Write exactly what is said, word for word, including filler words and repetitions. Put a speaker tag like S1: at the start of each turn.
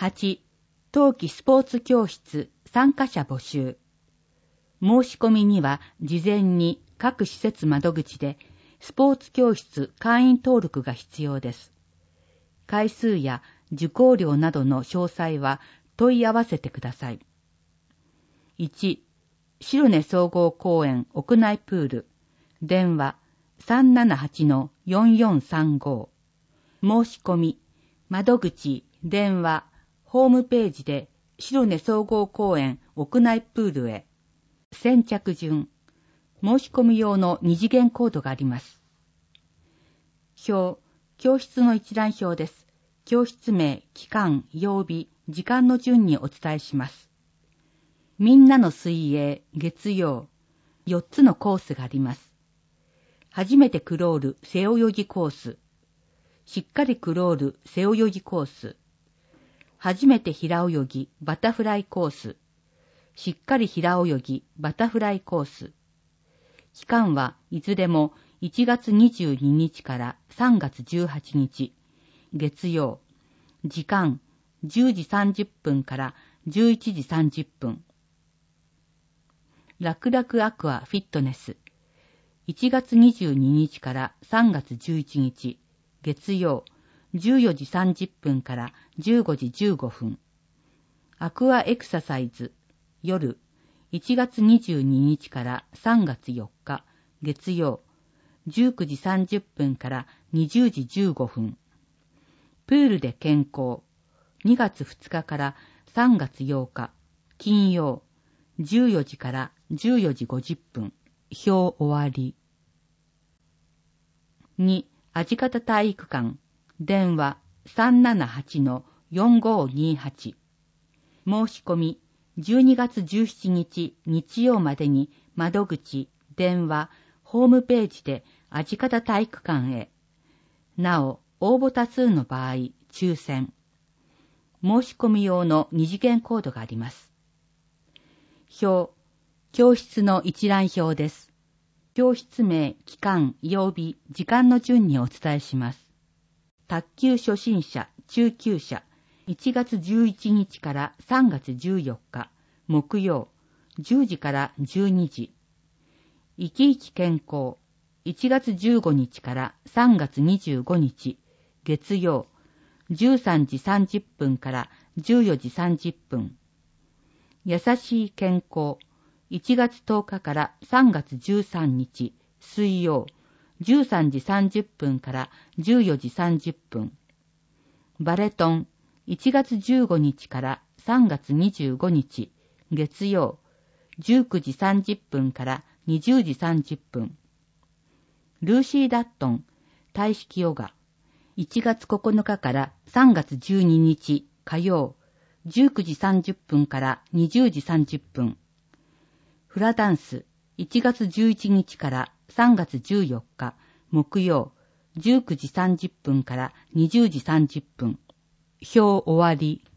S1: はち、冬季スポーツ教室参加者募集。申し込みには事前に各施設窓口でスポーツ教室会員登録が必要です。回数や受講料などの詳細は問い合わせてください。いち、白根総合公園屋内プール、電話 さんななはちのよんよんさんご。申し込み、窓口、電話、ホームページで白根総合公園屋内プールへ。先着順。申し込み用の二次元コードがあります。表、教室の一覧表です。教室名、期間、曜日、時間の順にお伝えします。みんなの水泳、月曜。よっつのコースがあります。初めてクロール、背泳ぎコース。しっかりクロール、背泳ぎコース。初めて平泳ぎ、バタフライコース。しっかり平泳ぎ、バタフライコース。期間はいずれもいちがつにじゅうににちからさんがつじゅうはちにち、月曜。時間じゅうじさんじゅっぷんからじゅういちじさんじゅっぷん。楽々アクアフィットネス。いちがつにじゅうににちからさんがつじゅういちにち、月曜。じゅうよじさんじゅっぷんからじゅうごじじゅうごふん。アクアエクササイズ。夜。いちがつにじゅうににちからさんがつよっか、月曜。じゅうくじさんじゅっぷんからにじゅうじじゅうごふん。プールで健康。にがつふつかからさんがつようか、金曜。じゅうよじからじゅうよじごじゅっぷん。表終わり。に、味方体育館。電話 さんななはちのよんごにはち。申し込みじゅうにがつじゅうしちにち日曜までに窓口、電話、ホームページで味方体育館へ。なお、応募多数の場合、抽選。申し込み用の二次元コードがあります。表、教室の一覧表です。教室名、期間、曜日、時間の順にお伝えします。卓球初心者、中級者、いちがつじゅういちにちからさんがつじゅうよっか、木曜、じゅうじからじゅうにじ。生き生き健康、いちがつじゅうごにちからさんがつにじゅうごにち、月曜、じゅうさんじさんじゅっぷんからじゅうよじさんじゅっぷん。優しい健康、いちがつとおかからさんがつじゅうさんにち、水曜、じゅうさんじさんじゅっぷんからじゅうよじさんじゅっぷん。バレトン、いちがつじゅうごにちからさんがつにじゅうごにち、月曜、じゅうくじさんじゅっぷんからにじゅうじさんじゅっぷん。ルーシー・ダットン、体式ヨガ、いちがつここのかからさんがつじゅうににち、火曜、じゅうくじさんじゅっぷんからにじゅうじさんじゅっぷん。フラダンス、いちがつじゅういちにちからさんがつじゅうよっか、木曜、じゅうくじさんじゅっぷんからにじゅうじさんじゅっぷん。表終わり。